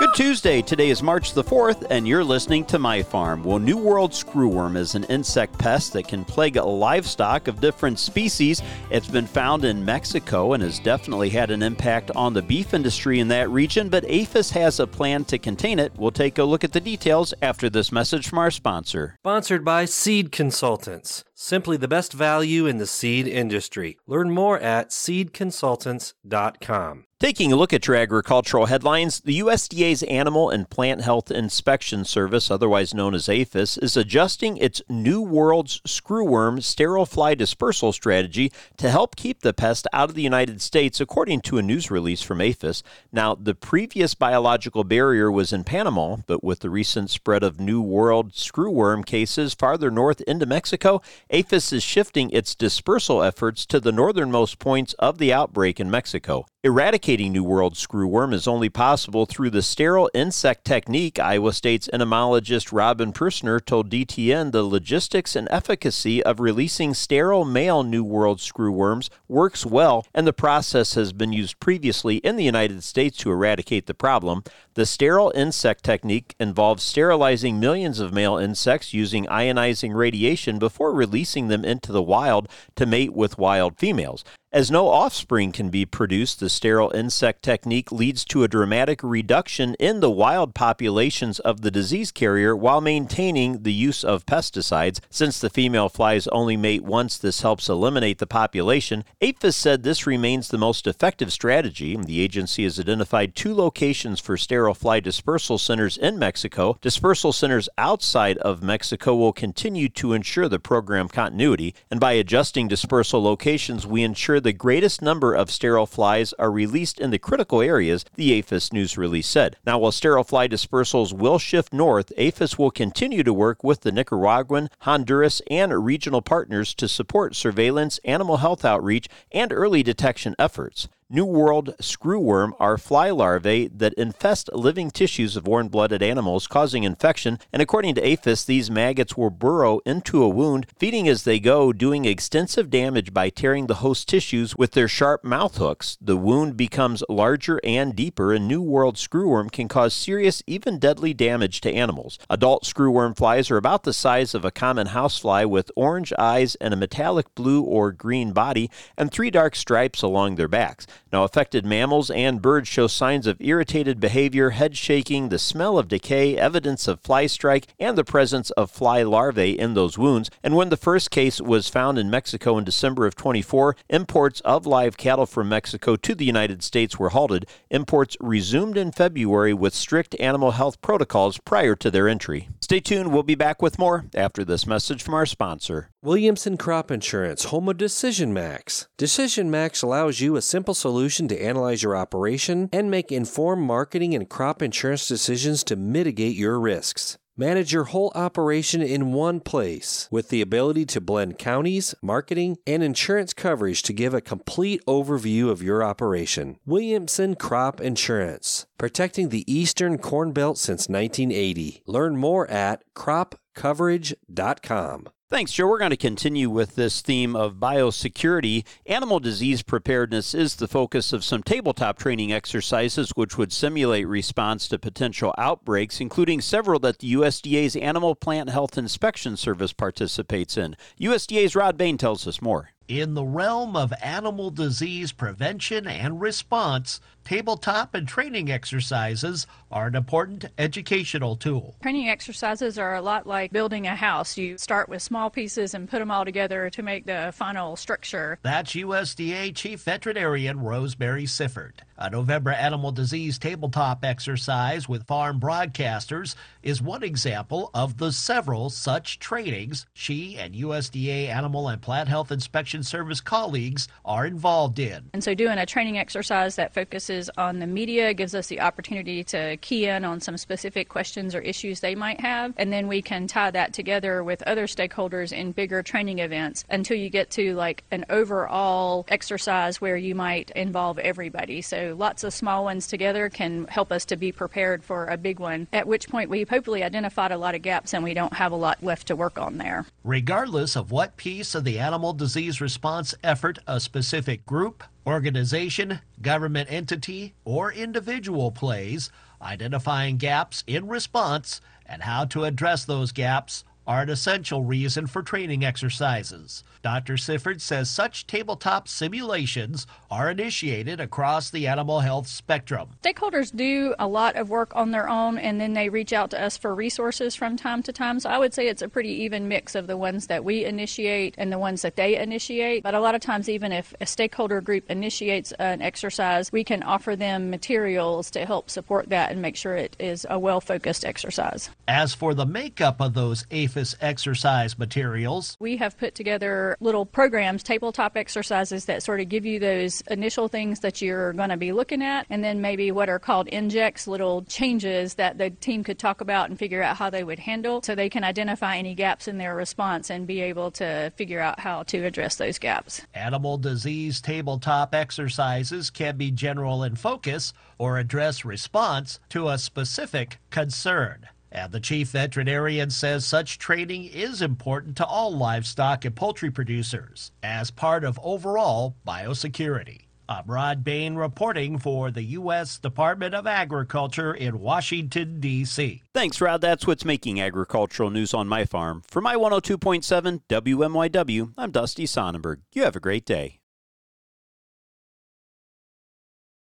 Good Tuesday. Today is March the 4th, and you're listening to My Farm. Well, New World screwworm is an insect pest that can plague livestock of different species. It's been found in Mexico and has definitely had an impact on the beef industry in that region, but APHIS has a plan to contain it. We'll take a look at the details after this message from our sponsor. Sponsored by Seed Consultants. Simply the best value in the seed industry. Learn more at seedconsultants.com. Taking a look at your agricultural headlines, the USDA's Animal and Plant Health Inspection Service, otherwise known as APHIS, is adjusting its New World's screwworm sterile fly dispersal strategy to help keep the pest out of the United States, according to a news release from APHIS. Now, the previous biological barrier was in Panama, but with the recent spread of New World screwworm cases farther north into Mexico, APHIS is shifting its dispersal efforts to the northernmost points of the outbreak in Mexico. Eradicating New World screwworm is only possible through the sterile insect technique. Iowa State's entomologist Robin Persner told DTN the logistics and efficacy of releasing sterile male New World screwworms works well, and the process has been used previously in the United States to eradicate the problem. The sterile insect technique involves sterilizing millions of male insects using ionizing radiation before releasing them into the wild to mate with wild females. As no offspring can be produced, the sterile insect technique leads to a dramatic reduction in the wild populations of the disease carrier while maintaining the use of pesticides. Since the female flies only mate once, this helps eliminate the population. APHIS said this remains the most effective strategy. The agency has identified 2 locations for sterile fly dispersal centers in Mexico. Dispersal centers outside of Mexico will continue to ensure the program continuity, and by adjusting dispersal locations, we ensure the greatest number of sterile flies are released in the critical areas, the APHIS news release said. Now, while sterile fly dispersals will shift north, APHIS will continue to work with the Nicaraguan, Honduras, and regional partners to support surveillance, animal health outreach, and early detection efforts. New World screwworm are fly larvae that infest living tissues of warm-blooded animals, causing infection, and according to APHIS, these maggots will burrow into a wound, feeding as they go, doing extensive damage by tearing the host tissues with their sharp mouth hooks. The wound becomes larger and deeper, and New World screwworm can cause serious, even deadly damage to animals. Adult screwworm flies are about the size of a common housefly with orange eyes and a metallic blue or green body and 3 dark stripes along their backs. Now, affected mammals and birds show signs of irritated behavior, head shaking, the smell of decay, evidence of fly strike, and the presence of fly larvae in those wounds. And when the first case was found in Mexico in December of 24, imports of live cattle from Mexico to the United States were halted. Imports resumed in February with strict animal health protocols prior to their entry. Stay tuned. We'll be back with more after this message from our sponsor. Williamson Crop Insurance, home of Decision Max. Decision Max allows you a simple solution to analyze your operation and make informed marketing and crop insurance decisions to mitigate your risks. Manage your whole operation in one place with the ability to blend counties, marketing, and insurance coverage to give a complete overview of your operation. Williamson Crop Insurance, protecting the Eastern Corn Belt since 1980. Learn more at cropcoverage.com. Thanks, Joe. We're going to continue with this theme of biosecurity. Animal disease preparedness is the focus of some tabletop training exercises which would simulate response to potential outbreaks, including several that the USDA's Animal Plant Health Inspection Service participates in. USDA's Rod Bain tells us more. In the realm of animal disease prevention and response, tabletop and training exercises are an important educational tool. Training exercises are a lot like building a house. You start with small pieces and put them all together to make the final structure. That's USDA Chief Veterinarian Rosemary Sifford. A November animal disease tabletop exercise with farm broadcasters is one example of the several such trainings she and USDA Animal and Plant Health Inspection Service colleagues are involved in. And so doing a training exercise that focuses on the media gives us the opportunity to key in on some specific questions or issues they might have, and then we can tie that together with other stakeholders in bigger training events until you get to like an overall exercise where you might involve everybody. So lots of small ones together can help us to be prepared for a big one, at which point we've hopefully identified a lot of gaps and we don't have a lot left to work on there. Regardless of what piece of the animal disease response effort a specific group, organization, government entity, or individual plays, identifying gaps in response, and how to address those gaps are an essential reason for training exercises. Dr. Sifford says such tabletop simulations are initiated across the animal health spectrum. Stakeholders do a lot of work on their own, and then they reach out to us for resources from time to time. So I would say it's a pretty even mix of the ones that we initiate and the ones that they initiate. But a lot of times, even if a stakeholder group initiates an exercise, we can offer them materials to help support that and make sure it is a well-focused exercise. As for the makeup of those APHIS exercise materials, we have put together little programs, tabletop exercises that sort of give you those initial things that you're going to be looking at, and then maybe what are called injects, little changes that the team could talk about and figure out how they would handle, so they can identify any gaps in their response and be able to figure out how to address those gaps. Animal disease tabletop exercises can be general in focus or address response to a specific concern. And the chief veterinarian says such training is important to all livestock and poultry producers as part of overall biosecurity. I'm Rod Bain reporting for the U.S. Department of Agriculture in Washington, D.C. Thanks, Rod. That's what's making agricultural news on my farm. For my 102.7 WMYW, I'm Dusty Sonnenberg. You have a great day.